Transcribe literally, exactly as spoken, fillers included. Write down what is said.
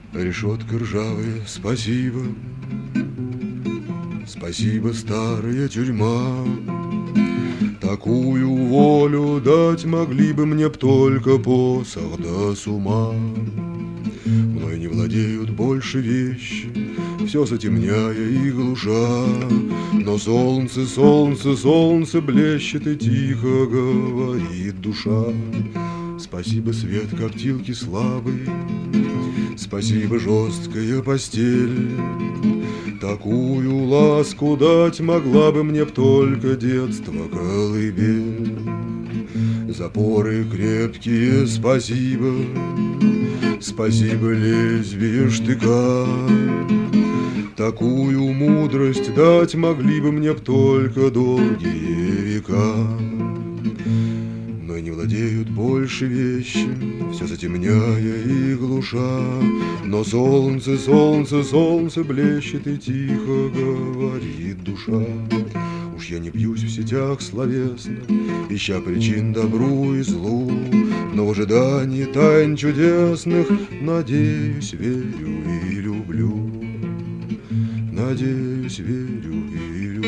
Решетка ржавая, спасибо, спасибо, старая тюрьма. Такую волю дать могли бы мне б только посох да с ума. Мной не владеют больше вещи, все затемняя и глуша. Но солнце, солнце, солнце блещет и тихо говорит душа. Спасибо, свет коптилки слабый, спасибо, жесткая постель. Такую ласку дать могла бы мне б только детство колыбель. Запоры крепкие, спасибо, спасибо, лезвие штыка. Такую мудрость дать могли бы мне б только долгие века. Но не владеют больше вещи, все затемняя и глуша. Но солнце, солнце, солнце блещет и тихо говорит душа. Уж я не бьюсь в сетях словесных, ища причин добру и злу, но в ожидании тайн чудесных надеюсь, верю и люблю. Надеюсь, верю и люблю.